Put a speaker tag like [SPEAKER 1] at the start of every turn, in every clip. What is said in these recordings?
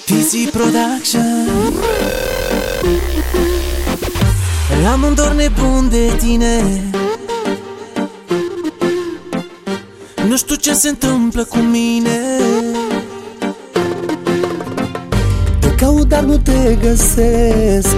[SPEAKER 1] TC Production. Am un dor nebun de tine. Nu știu ce se întâmplă cu mine.
[SPEAKER 2] Te caut, dar nu te găsesc.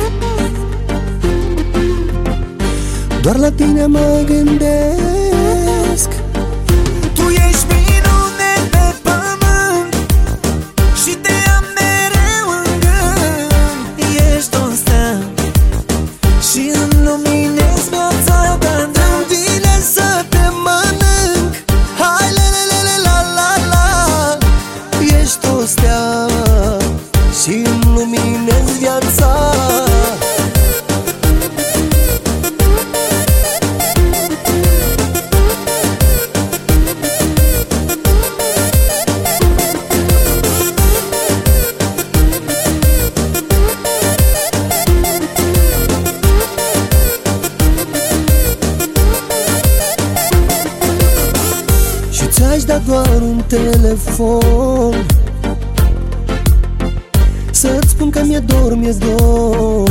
[SPEAKER 2] Doar la tine mă gândesc.
[SPEAKER 1] Tu ești minune pe pământ și te am mereu în gând. Ești o stea și îmi luminezi viața, dar
[SPEAKER 2] îmi vine să te mănânc. Hai, lelelele, la la la. Ești o stea și îmi luminezi viața. Ți-aș da doar un telefon, să-ți spun că mi-e dor, mi-e dor.